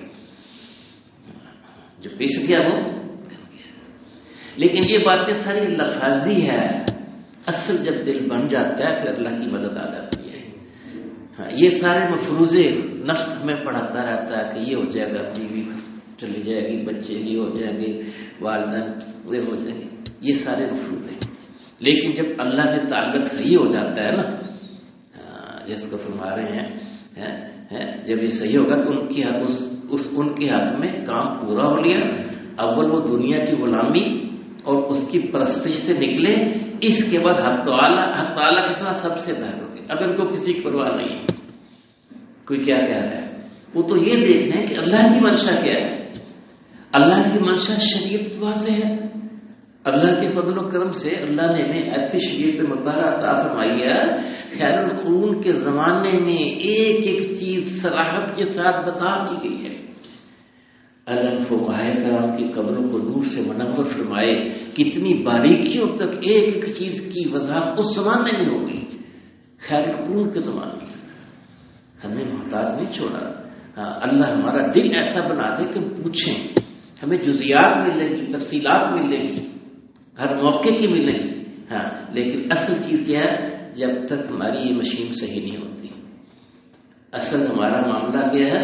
جو پس گیا وہ بن گیا. لیکن یہ باتیں ساری لفاظی ہے، اصل جب دل بن جاتا ہے پھر اللہ کی مدد آ جاتی ہے. ہاں یہ سارے مفروضے نفس میں پڑھاتا رہتا ہے کہ یہ ہو جائے گا، بیوی چلی جائے گی، بچے یہ ہو جائیں گے، والدین یہ ہو جائیں گے، یہ سارے مفروضے. لیکن جب اللہ سے تعلق صحیح ہو جاتا ہے نا، جس کو فرما رہے ہیں جب یہ صحیح ہوگا تو ان کے حق میں کام پورا ہو لیا. اول وہ دنیا کی غلامی اور اس کی پرستش سے نکلے، اس کے بعد حق تعالیٰ کے ساتھ سب سے باہر ہو گئے. اب ان کو کسی کی پرواہ نہیں ہے کوئی کیا کہہ رہا ہے. وہ تو یہ دیکھ رہے ہیں کہ اللہ کی منشا کیا ہے. اللہ کی منشا شریعت واضح ہے. اللہ کے فضل و کرم سے اللہ نے ہمیں ایسی شریعت مطہرہ عطا فرمائی ہے، خیر القرون کے زمانے میں ایک ایک چیز صراحت کے ساتھ بتا دی گئی ہے. علم فقہائے کرام کی قبروں کو نور سے منور فرمائے، کتنی باریکیوں تک ایک ایک چیز کی وضاحت اس زمانے میں ہو گئی. خیر القرون کے زمانے میں ہمیں محتاج نہیں چھوڑا. اللہ ہمارا دل ایسا بنا دے کہ پوچھیں، ہمیں جزیات ملے گی، تفصیلات ملے گی، ہر موقع کی ملے گی. لیکن اصل چیز کیا ہے؟ جب تک ہماری یہ مشین صحیح نہیں ہوتی، اصل ہمارا معاملہ کیا ہے؟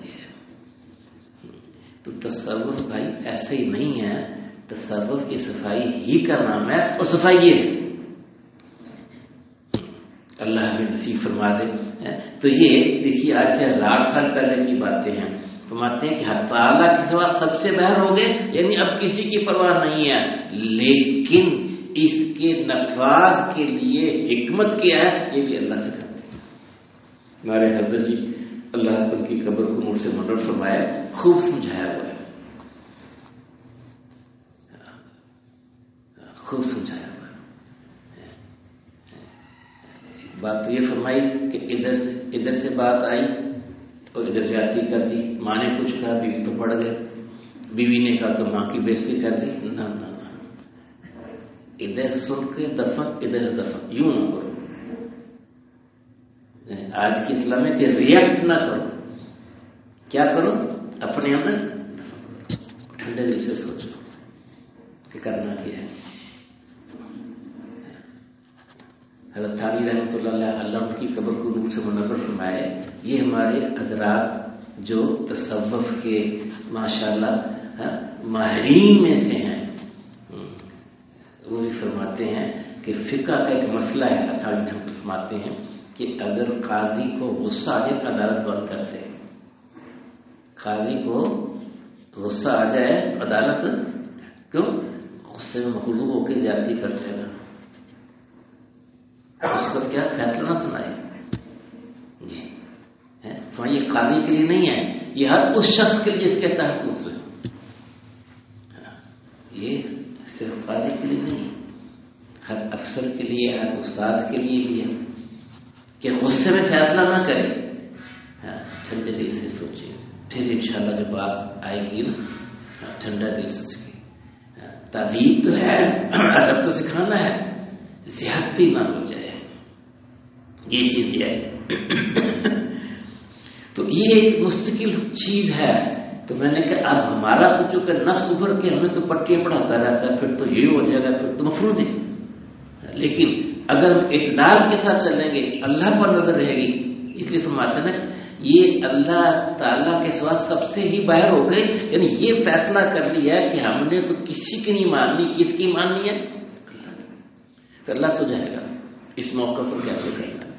تو تصوف بھائی ایسے ہی نہیں ہے. تصوف کی صفائی ہی کا نام ہے، اور صفائی یہ ہے. اللہ ہمیں نصیب فرما دے. تو یہ دیکھیے آج سے 1000 سال پہلے کی باتیں ہیں. فرماتے ہیں کہ حق تعالیٰ کے سوا سب سے باہر ہو گئے، یعنی اب کسی کی پرواہ نہیں ہے. لیکن اس کے نفاذ کے لیے حکمت کیا ہے یہ بھی اللہ سے کرتے ہیں. ہمارے حضرت جی اللہ ان کی قبر کو نور سے منور فرمایا، خوب سمجھایا ہوا ہے، خوب سمجھایا ہوا ہے. ایک بات تو یہ فرمائی کہ ادھر سے بات آئی اور ادھر زیادتی کر دی، ماں نے کچھ کہا بیوی تو پڑ گئے، بیوی نے کہا تو ماں کی بےزتی کر دی. نہ نہ نہ، ادھر سن کے دفن ادھر دفن، یوں نہ کرو. آج کی اطلاع میں کہ ریئیکٹ نہ کرو، کیا کرو؟ اپنے اندر ٹھنڈے دل سے سوچو کہ کرنا کیا ہے. حضرت تھانی رحمۃ اللہ علیہ، اللہ ان کی قبر کو نور سے منور فرمائے. یہ ہمارے حضرات جو تصوف کے ماشاءاللہ ماہرین میں سے ہیں، وہ بھی فرماتے ہیں کہ فقہ کا ایک مسئلہ ہے. تھانی رحمۃ اللہ فرماتے ہیں کہ اگر قاضی کو غصہ آ جائے عدالت بند کرتے ہیں. قاضی کو غصہ آ جائے عدالت کیوں؟ غصے میں مغلوب ہو کے زیادتی کر جائے گا، اس کو کیا فیصلہ نہ سنائے. جی یہ قاضی کے لیے نہیں ہے، یہ ہر اس شخص کے لیے اس کے تحت ہے. یہ صرف قاضی کے لیے نہیں، ہر افسر کے لیے، ہر استاد کے لیے بھی ہے کہ غصے میں فیصلہ نہ کرے، ٹھنڈے دل سے سوچے. پھر انشاءاللہ جب بات آئے گی نا، ٹھنڈا دل سے سوچے. تادیب تو ہے، ادب تو سکھانا ہے، زیادتی نہ ہو جائے، یہ چیز جو ہے. تو یہ ایک مستقل چیز ہے. تو میں نے کہا اب ہمارا تو چونکہ نفس ابھر کے ہمیں تو پٹیاں پڑھاتا رہتا ہے، پھر تو یہ ہو جائے گا، پھر تو مفروض ہے. لیکن اگر اعتدال کے ساتھ چلیں گے، اللہ پر نظر رہے گی. اس لیے فرماتے ہیں نا یہ اللہ تعالیٰ کے سوا سب سے ہی باہر ہو گئے. یعنی یہ فیصلہ کر لیا کہ ہم نے تو کسی کی نہیں ماننی. کس کی ماننی ہے؟ اللہ. اللہ تو جائے گا اس موقع پر کیسے کرنا ہے.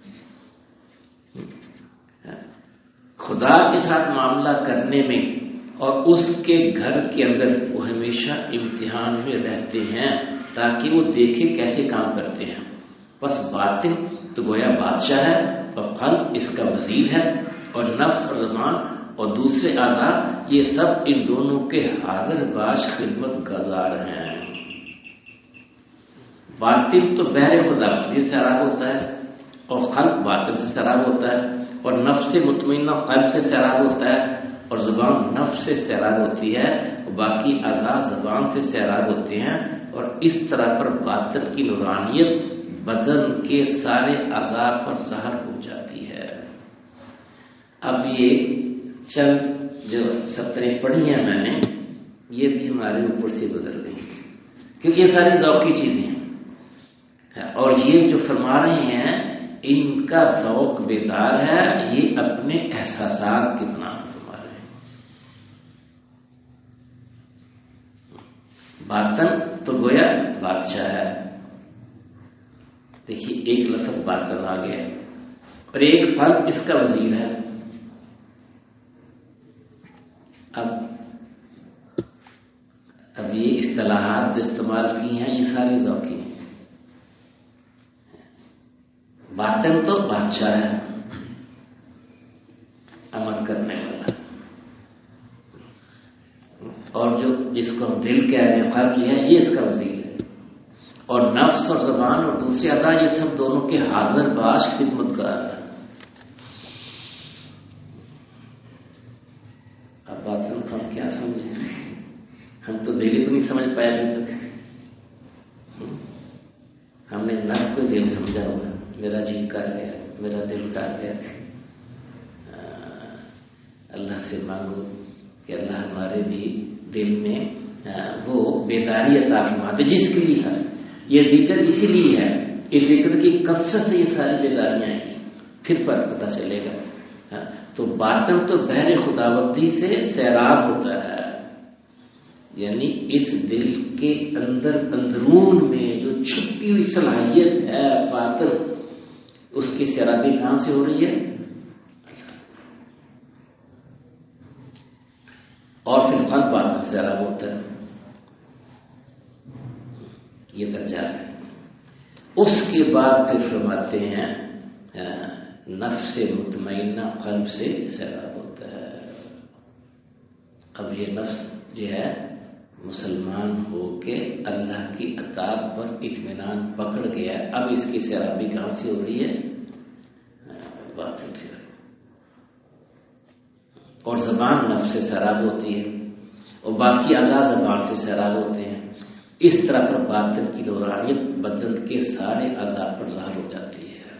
خدا کے ساتھ معاملہ کرنے میں اور اس کے گھر کے اندر وہ ہمیشہ امتحان میں رہتے ہیں تاکہ وہ دیکھے کیسے کام کرتے ہیں. بس باطن تو گویا بادشاہ ہے اور قلب اس کا وزیر ہے، اور نفس اور زبان اور دوسرے اعضاء یہ سب ان دونوں کے حاضر باش خدمت گزار ہیں. باطن تو بحر خدا سے سیراب ہوتا ہے، اور قلب باطن سے سیراب ہوتا ہے، اور نفس مطمئنہ قلب سے سیراب ہوتا ہے، اور زبان نفس سے سیراب ہوتی ہے، اور باقی اعضاء زبان سے سیراب ہوتے ہیں. اور اس طرح پر باطن کی نورانیت بدن کے سارے اعضاء پر ظاہر ہو جاتی ہے. اب یہ چند جو سطریں پڑھی ہیں میں نے، یہ بھی ہمارے اوپر سے گزر گئی کیونکہ یہ ساری ذوقی چیزیں ہیں، اور یہ جو فرما رہے ہیں ان کا ذوق بیدار ہے، یہ اپنے احساسات کی بنا پر فرما رہے ہیں. باطن تو گویا بادشاہ ہے. دیکھیے ایک لفظ باطن آ گیا اور ایک قلب اس کا وزیر ہے. اب یہ اصطلاحات جو استعمال کی ہیں یہ ساری ذوقی ہیں. باطن تو بادشاہ ہے، امر کرنے والا، اور جو جس کو ہم دل کہہ رہے ہیں قلب ہے یہ اس کا وزیر ہے، اور نفس اور زبان اور دوسرے اعضاء یہ سب دونوں کے حاضر باش خدمت گار ہیں. اب باطن کو ہم کیا سمجھیں؟ ہم تو دل کو نہیں سمجھ پائے ابھی تک. ہم نے نفس کو دل سمجھا ہوگا، میرا جی کر گیا، میرا دل کر گیا. اللہ سے مانگو کہ اللہ ہمارے بھی دل میں وہ بیداری عطا فرما دے جس کے لیے ہے یہ ذکر. اسی لیے ہے اس ذکر کی کثرت سے یہ ساری بیداریاں آئیں گی، پھر پر پتہ چلے گا. تو باطن تو بحر خداوندی سے سیراب ہوتا ہے، یعنی اس دل کے اندر اندرون میں جو چھپی ہوئی صلاحیت ہے باطن، اس کی سیرابی کہاں سے ہو رہی ہے؟ اللہ سے. اور پھر قلب باطن سے سیراب ہوتا ہے. یہ درجات ہے. اس کے بعد پھر فرماتے ہیں نفس مطمئنہ قلب سے سیراب ہوتا ہے. اب یہ نفس جو ہے مسلمان ہو کے اللہ کی اطاعت پر اطمینان پکڑ گیا. اب اس کی سیرابی کہاں سے ہو رہی ہے؟ باطن سے. اور زبان نفس سے سیراب ہوتی ہے اور باقی اعضاء زبان سے سیراب ہوتے ہیں. اس طرح پر باطن کی نورانیت بدن کے سارے اعضاء پر ظاہر ہو جاتی ہے.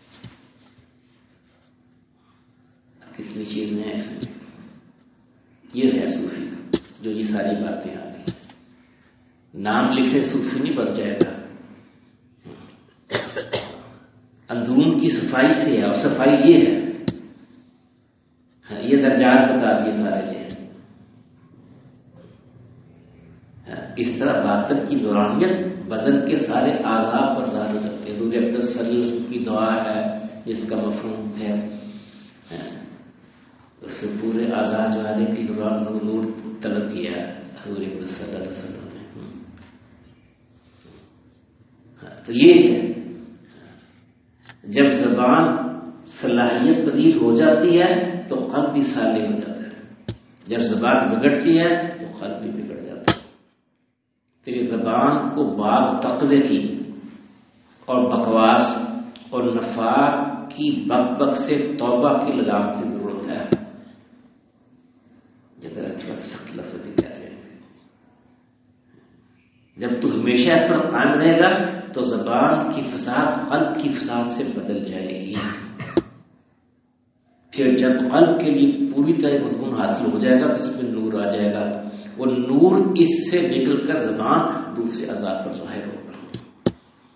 کتنی چیزیں ہیں اس میں. یہ ہے صوفی جو یہ ساری باتیں آ گئی. نام لکھے صوفی نہیں بن جائے گا. اندرون کی صفائی سے ہے اور صفائی یہ ہے. یہ درجات بتا دیے سارے جی. اس طرح باطن کی نورانیت بدن کے سارے اعضاء پر ظاہر ہو جاتے ہیں. حضور اقدس صلی اللہ علیہ وسلم کی دعا ہے جس کا مفہوم ہے اس سے پورے اعضاء جو ہے کہ نور طلب کیا ہے حضور اقدس صلی اللہ علیہ وسلم نے. تو یہ ہے جب زبان صلاحیت پذیر ہو جاتی ہے تو قلب بھی صالح ہو جاتا ہے. جب زبان بگڑتی ہے تو قلب بھی بگڑ جاتا ہے. تیری زبان کو باغ تقوی کی اور بکواس اور نفاق کی بک بک سے توبہ کی لگام کی ضرورت ہے. تھوڑا سخت لفظ بھی کہہ رہے ہیں. جب تو ہمیشہ اس پر قائم رہے گا تو زبان کی فساد قلب کی فساد سے بدل جائے گی. پھر جب قلب کے لیے پوری طرح مضمون حاصل ہو جائے گا تو اس میں نور آ جائے گا. وہ نور اس سے نکل کر زبان دوسرے اعضاء پر ظاہر ہوگا.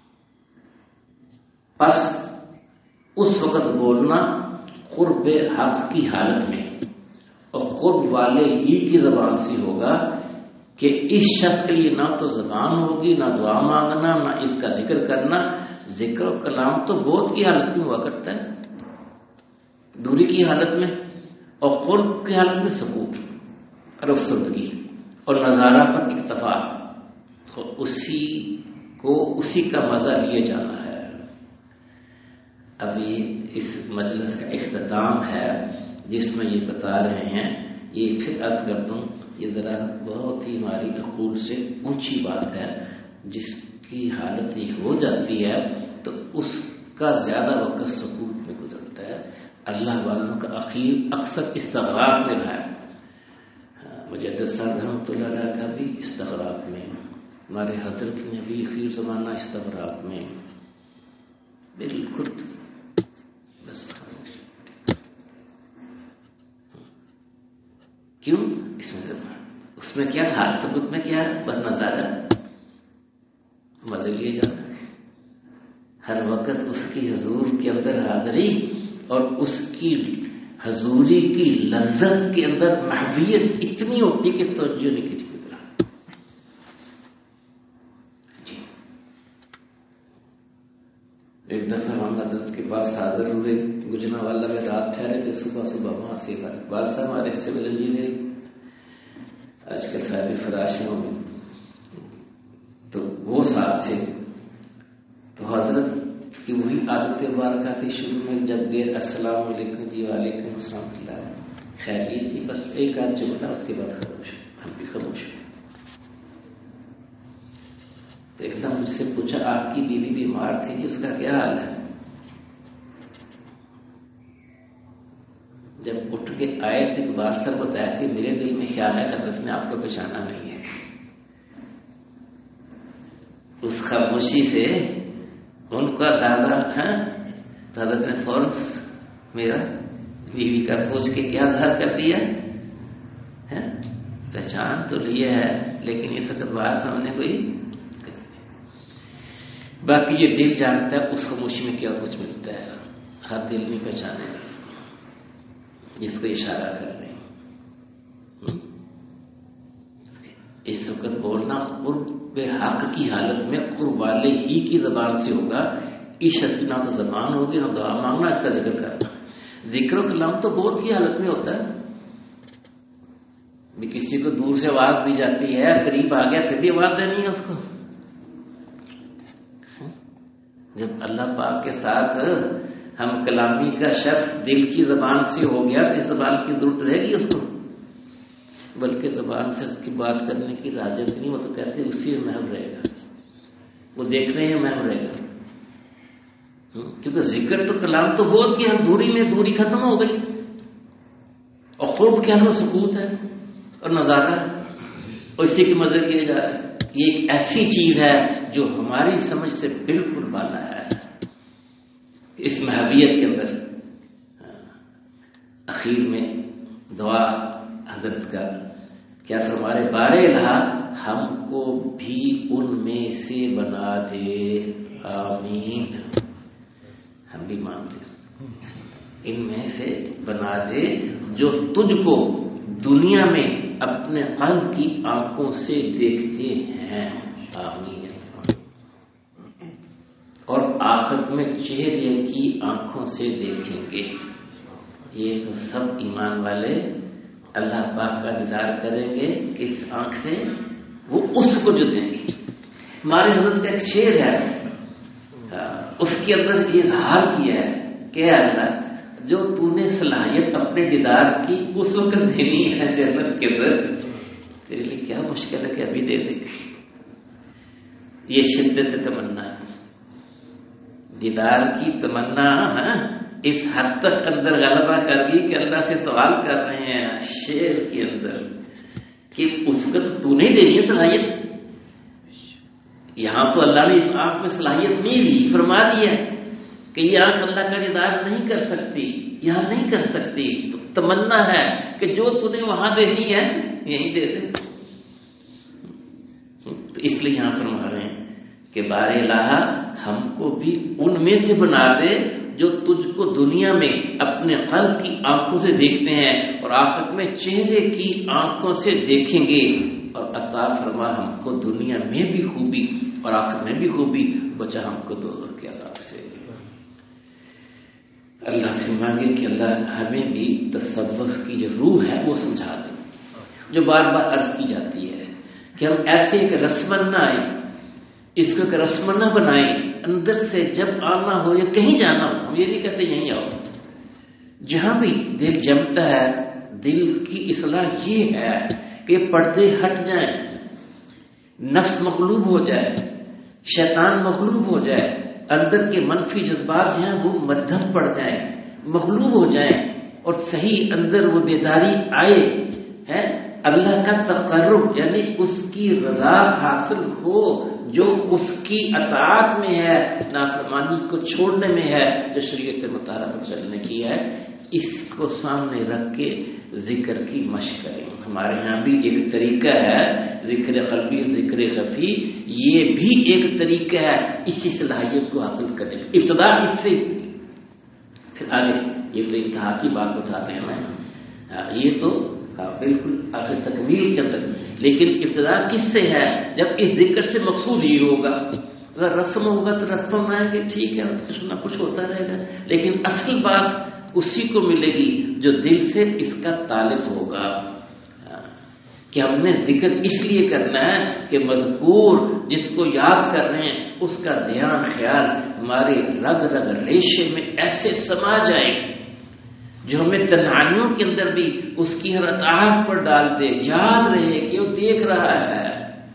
بس اس وقت بولنا قرب حق کی حالت میں اور قرب والے ہی کی زبان سے ہوگا کہ اس شخص کے لیے نہ تو زبان ہوگی نہ دعا مانگنا نہ اس کا ذکر کرنا. ذکر و کلام تو بہت کی حالت میں ہوا کرتا ہے, دوری کی حالت میں, اور قرب کی حالت میں سکوت اور افسردگی اور نظارہ پر اکتفا, اور اسی کا مزہ لیے جانا ہے. ابھی اس مجلس کا اختتام ہے جس میں یہ بتا رہے ہیں. یہ پھر عرض کر دوں, یہ ذرا بہت ہی ہماری عقول سے اونچی بات ہے. جس کی حالت یہ ہو جاتی ہے تو اس کا زیادہ وقت سکوت میں گزرتا ہے. اللہ والوں کا اخیر اکثر استغراق میں رہا ہے. مجدد صاحب رحمۃ اللہ علیہ کا بھی استغراق میں, ہمارے حضرت نے بھی اخیر زمانہ استغراق میں. بالکل بس کیوں اس میں کیا حال ثبوت میں کیا ہے, بس نظارہ مزے لیے جانا ہے. ہر وقت اس کی حضور کے اندر حاضری اور اس کی حضوری کی لذت کے اندر محویت اتنی ہوتی کہ توجہ نہیں کسی کی طرح. جی ایک دفعہ ہم حضرت کے پاس حاضر ہوئے, گجرا والا میں رات ٹھہرے تھے. صبح وہاں سے اقبال صاحب ہمارے سول انجینئر آج کل صاحب فراش ہیں, تو وہ ساتھ سے. تو حضرت کی وہی عادت مبارکہ تھی شروع میں جب گئے السلام علیکم جی وعلیکم السلام اللہ خیریت جی, بس ایک آدھ جملہ اس کے بعد خاموش, ہم بھی خاموش. تو ایک دم مجھ سے پوچھا آپ کی بیوی بیمار تھی جی, اس کا کیا حال ہے؟ جب اٹھ کے آئے تو اقبال سر بتایا کہ میرے دل میں خیال ہے حضرت نے آپ کو پہچانا نہیں ہے. اس خاموشی سے ان کا دادا ہے تو حضرت نے فوراً میرا بیوی کا پوچھ کے کیا ظاہر کر دیا, پہچان تو لیا ہے لیکن اس وقت بات ہم نے کوئی, باقی یہ دل جانتا ہے اس خاموشی میں کیا کچھ ملتا ہے. ہر دل نہیں پہچانے گا جس کو اشارہ کر رہے ہیں. اس وقت بولنا قرب حق کی حالت میں قرب والے ہی کی زبان سے ہوگا. اس شخص کی نہ تو زبان ہوگی نہ دعا مانگنا, اس کا ذکر کرنا. ذکر و کلام تو بہت ہی حالت میں ہوتا ہے. بھی کسی کو دور سے آواز دی جاتی ہے, قریب آ گیا پھر بھی آواز دینی ہے اس کو. جب اللہ پاک کے ساتھ ہم کلامی کا شخص دل کی زبان سے ہو گیا تو اس زبان کی ضرورت رہے گی اس کو, بلکہ زبان سے اس کی بات کرنے کی حاجت نہیں. وہ تو کہتے اسی میں محو رہے گا, وہ دیکھنے میں محو رہے گا. کیونکہ ذکر تو کلام تو بہت کی, ہم دوری میں دوری ختم ہو گئی اور قرب کیا نام سکوت ہے اور نظارہ ہے، اور اسی کے مزے کیے جا رہے ہیں. یہ ایک ایسی چیز ہے جو ہماری سمجھ سے بالکل بالا ہے. اس محویت کے اندر اخیر میں دعا حضرت کا کیا فرما رہے، بارے الہ ہم کو بھی ان میں سے بنا دے، آمین. ہم بھی مانگتے ان میں سے بنا دے جو تجھ کو دنیا میں اپنے قلب کی آنکھوں سے دیکھتے ہیں، آمین. اور آخرت میں چہرے کی آنکھوں سے دیکھیں گے. یہ تو سب ایمان والے اللہ پاک کا دیدار کریں گے. کس آنکھ سے؟ وہ اس کو جو دیں گے. ہمارے حضرت کا ایک شعر ہے، اس کے اندر یہ اظہار کیا ہے کہ اللہ جو تو نے صلاحیت اپنے دیدار کی اس وقت دینی ہے جنت کے اندر، تیرے لیے کیا مشکل ہے کہ ابھی دے دے. یہ شدت تمنا، دیدار کی تمنا اس حد تک اندر غلبہ کر گئی کہ اللہ سے سوال کر رہے ہیں شعر کے اندر کہ اس وقت تو نہیں دینی ہے صلاحیت. یہاں تو اللہ نے اس آنکھ میں صلاحیت نہیں دی، فرما دیا کہ یہ آنکھ اللہ کا دیدار نہیں کر سکتی، یہاں نہیں کر سکتی. تو تمنا ہے کہ جو تو نے وہاں دینی ہے یہیں دے دے. تو اس لیے یہاں فرما رہے ہیں کہ بارے الہ ہم کو بھی ان میں سے بنا دے جو تجھ کو دنیا میں اپنے قلب کی آنکھوں سے دیکھتے ہیں اور آخرت میں چہرے کی آنکھوں سے دیکھیں گے. اور عطا فرما ہم کو دنیا میں بھی خوبی اور آخرت میں بھی خوبی، بچا ہم کو دوزخ کے عذاب سے. اللہ سے مانگے کہ اللہ ہمیں بھی تصوف کی جو روح ہے وہ سمجھا دے، جو بار بار عرض کی جاتی ہے کہ ہم ایسے ایک رسمن نہ آئیں، اس کو ایک رسمن نہ بنائیں. اندر سے جب آنا ہو یا کہیں جانا ہو، ہم یہ نہیں کہتے یہیں آؤ، جہاں بھی دل جمتا ہے دل کی اصلاح یہ ہے کہ پردے ہٹ جائیں، نفس مغلوب ہو جائے، شیطان مغلوب ہو جائے، اندر کے منفی جذبات جو ہیں وہ مدھم پڑ جائیں، مغلوب ہو جائیں، اور صحیح اندر وہ بیداری آئے ہے، اللہ کا تقرب یعنی اس کی رضا حاصل ہو جو اس کی اطاعت میں ہے، نافرمانی کو چھوڑنے میں ہے، جو شریعت مطالعہ پر چلنے کی ہے. اس کو سامنے رکھ کے ذکر کی مشق کریں. ہمارے ہاں بھی ایک طریقہ ہے ذکر قلبی، ذکر خفی، یہ بھی ایک طریقہ ہے اسی صلاحیت کو حاصل کرنے میں. ابتدا اس سے پھر آگے، یہ تو انتہا کی بات بتا رہے ہیں نا، یہ تو بالکل آخر تکمیل کے اندر. لیکن ابتدا کس سے ہے؟ جب اس ذکر سے مقصود ہی ہوگا. اگر رسم ہوگا تو رسم بنائیں گے، ٹھیک ہے، کچھ نہ کچھ ہوتا رہے گا، لیکن اصل بات اسی کو ملے گی جو دل سے اس کا تعلق ہوگا کہ ہم نے ذکر اس لیے کرنا ہے کہ مذکور جس کو یاد کر رہے ہیں اس کا دھیان خیال ہمارے رگ رگ ریشے میں ایسے سما جائے جو ہمیں تنہائیوں کے اندر بھی اس کی ہر اطاعت پر ڈال دے، یاد رہے کہ وہ دیکھ رہا ہے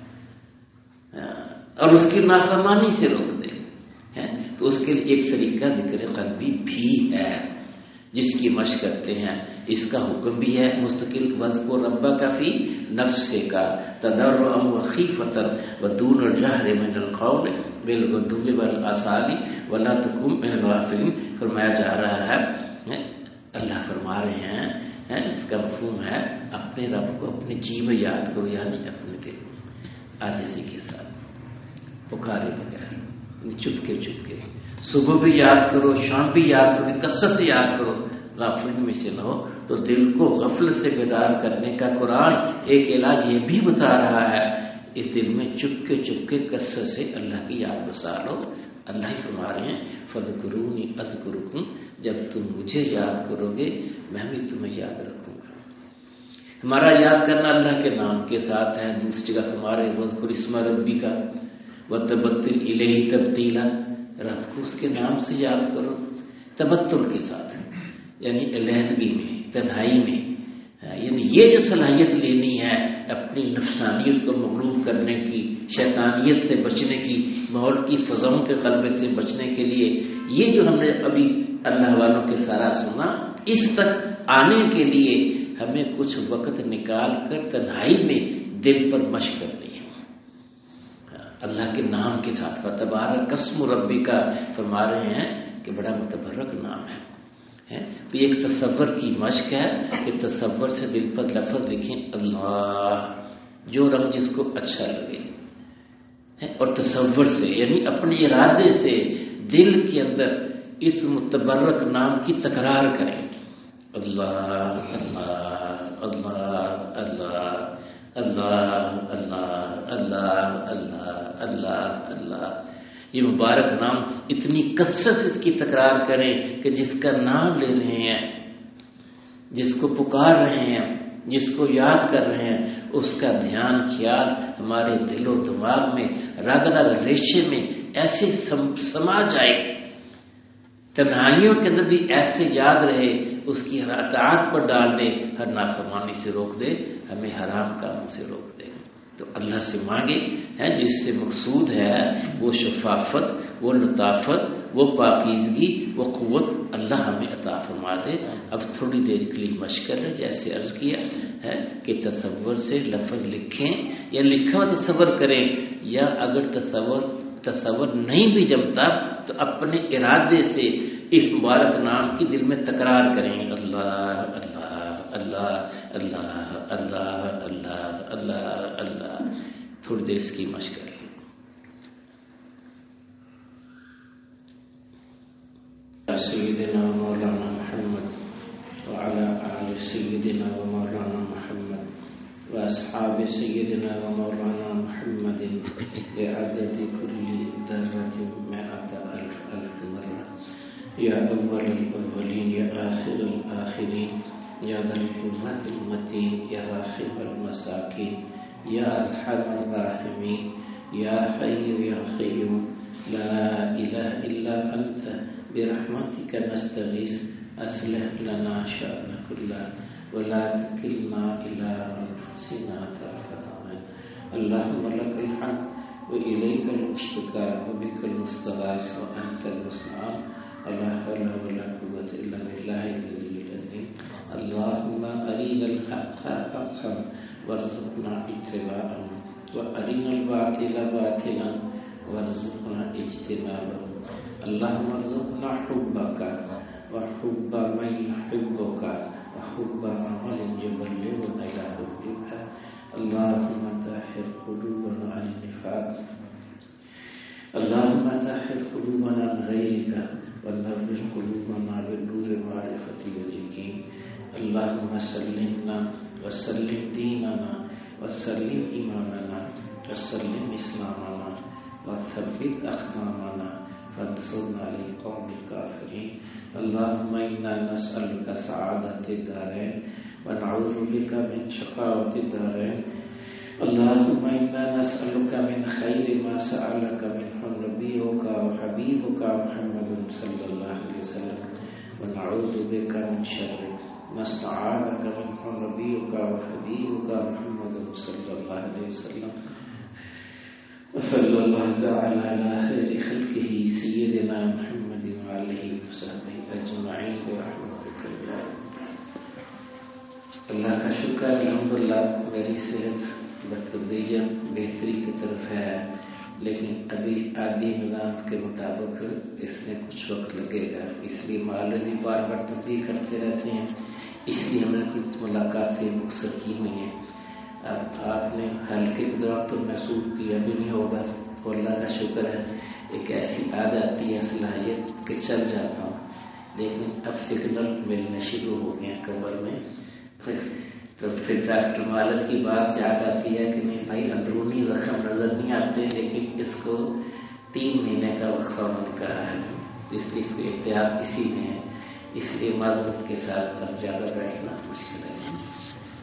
اور اس کی نافرمانی سے روک دے. تو اس کے لیے ایک طریقہ ذکر قلبی بھی ہے جس کی مشق کرتے ہیں. اس کا حکم بھی ہے مستقل وذکر ربک فی نفسک تضرعا وخیفۃ ودون الجہر من القول بالغدو والآصال ولا تکن من الغافلین. فرمایا جا رہا ہے، اللہ فرما رہے ہیں اس کا مفہوم ہے اپنے رب کو اپنے جی میں یاد کرو، یعنی اپنے دل میں عاجزی کے ساتھ، پکارے بغیر، چپکے چپکے. صبح بھی یاد کرو، شام بھی یاد کرو، کثرت سے یاد کرو، غافلین میں سے نہ ہو. تو دل کو غفلت سے بیدار کرنے کا قرآن ایک علاج یہ بھی بتا رہا ہے، اس دل میں چپکے چپکے کثرت سے اللہ کی یاد بسا لو. اللہ ہی فرما رہے ہیں فَاذْكُرُونِي أَذْكُرْكُمْ، جب تم مجھے یاد کرو گے میں بھی تمہیں یاد رکھوں گا. ہمارا یاد کرنا اللہ کے نام کے ساتھ ہے. دوسری جگہ فرما رہے ہیں وَاذْكُرِ اسْمَ رَبِّكَ وَتَبَتِّلْ إِلَيْهِ تَبْتِيلًا، رب کو اس کے نام سے یاد کرو، تبتل کے ساتھ، یعنی علیحدگی میں، تنہائی میں. یعنی یہ جو صلاحیت لینی ہے اپنی نفسانیت کو مغلوب کرنے کی، شیطانیت سے بچنے کی، ماحول کی فضاؤں کے غلبے سے بچنے کے لیے، یہ جو ہم نے ابھی اللہ والوں کے سارا سنا، اس تک آنے کے لیے ہمیں کچھ وقت نکال کر تنہائی میں دل پر مشق کرنی ہے اللہ کے نام کے ساتھ. فتبارک اسم ربی کا فرما رہے ہیں کہ بڑا متبرک نام ہے. تو یہ ایک تصور کی مشق ہے کہ تصور سے دل پر لفظ لکھیں اللہ، جو رنگ جس کو اچھا لگے، اور تصور سے یعنی اپنے ارادے سے دل کے اندر اس متبرک نام کی تکرار کریں. اللہ اللہ اللہ اللہ اللہ اللہ اللہ اللہ اللہ اللہ. یہ مبارک نام اتنی کثرت سے اس کی تکرار کریں کہ جس کا نام لے رہے ہیں، جس کو پکار رہے ہیں، جس کو یاد کر رہے ہیں، اس کا دھیان خیال ہمارے دل و دماغ میں رگ رگ ریشے میں ایسے سما جائے، تنہائیوں کے اندر بھی ایسے یاد رہے، اس کی ہر اطاعت پر ڈال دے، ہر نافرمانی سے روک دے، ہمیں حرام کاموں سے روک دے. تو اللہ سے مانگے ہے جس سے مقصود ہے وہ شفافت، وہ لطافت، وہ پاکیزگی، وہ قوت اللہ ہمیں عطا فرما دے. اب تھوڑی دیر کے لیے مشق کر لیں، جیسے عرض کیا ہے کہ تصور سے لفظ لکھیں یا لکھا ہوا تصور کریں، یا اگر تصور نہیں بھی جمتا تو اپنے ارادے سے اس مبارک نام کی دل میں تکرار کریں. اللہ اللہ اللہ اللہ اللہ اللہ اللہ اللہ. تھوڑی دیر اس کی مشق کر لیں. سیدنا مولانا محمد وعلى آل سيدنا ومولانا محمد وأصحاب سيدنا ومولانا محمد بعدد كل ذرة 100,000 مرة. يا أول الأولين يا آخر الآخرين يا ذا القوة المتين يا راحم المساكين يا أرحم الراحمين يا حي يا قيوم لا إله إلا أنت برحمتك نستغيث أصلح لنا شأن كله ولا تكلنا إلى أنفسنا طرفة عين. اللهم لك الحمد وإليك المشتكى وبك المستغاث وأنت المستعان. لا حول ولا قوة إلا بالله العلي العظيم. اللهم أرنا الحق حقا وارزقنا اتباعه وأرنا الباطل باطلا وارزقنا اجتنابه. اللهم ارزقنا حبك وحب من يحبك وحب عمل يبلغنا إلى حبك. اللهم طهر قلوبنا عن النفاق. اللهم طهر قلوبنا عن غيرك ونور قلوبنا بالنور معرفة واليقين. اللهم سلمنا وسلم ديننا وسلم إيماننا وسلم إسلامنا وثبت أقدامنا فانصرنا للقوم الكافرين. اللهم إنا نسألك سعادة الدارين ونعوذ بك من شقاوة الدارين. اللهم إنا نسألك من خير ما سألك منه نبيك وحبيبك محمد صلى الله عليه وسلم ونعوذ بك من شر ما استعاذك منه نبيك وحبيبك محمد صلى الله عليه وسلم. وصلى الله تعالى على خير خلقه سيدنا محمد وعليه وصحبه أجمعين برحمتك يا رب. اللہ کا شکر الحمدللہ میری صحت بتدریجاً بہتری کی طرف ہے، لیکن ابھی عادی نظام کے مطابق اس میں کچھ وقت لگے گا، اس لیے معالج بھی بار بار تبدیل کرتے رہتے ہیں، اس لیے ہم نے کچھ ملاقاتیں مختصر کی ہوئی ہیں. اب آپ نے ہلکے کے دوران تو محسوس کیا بھی نہیں ہوگا، تو اللہ کا شکر ہے ایک ایسی آ جاتی ہے صلاحیت کہ چل جاتا ہوں، لیکن اب سگنل ملنے شروع ہو گئے ہیں کمر میں. تو پھر ڈاکٹر معالج کی بات یاد آتی ہے کہ نہیں بھائی اندرونی زخم نظر نہیں آتے، لیکن اس کو 3 مہینے کا وقفہ انہوں نے کہا ہے، اس لیے اس کو احتیاط اسی میں ہے، اس لیے معذرت کے ساتھ اب زیادہ بیٹھنا مشکل ہے.